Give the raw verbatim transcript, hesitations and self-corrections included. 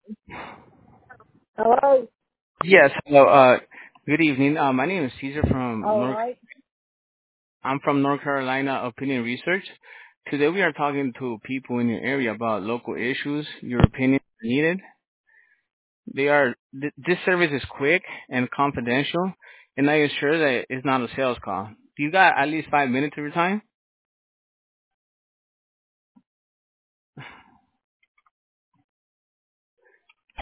Hello. Yes. Hello. Uh, good evening. Uh, my name is Caesar from All North. right. I'm from North Carolina Opinion Research. Today we are talking to people in your area about local issues. Your opinion is needed. They are. Th- this service is quick and confidential, and I assure that it's not a sales call. Do you got at least five minutes of your time?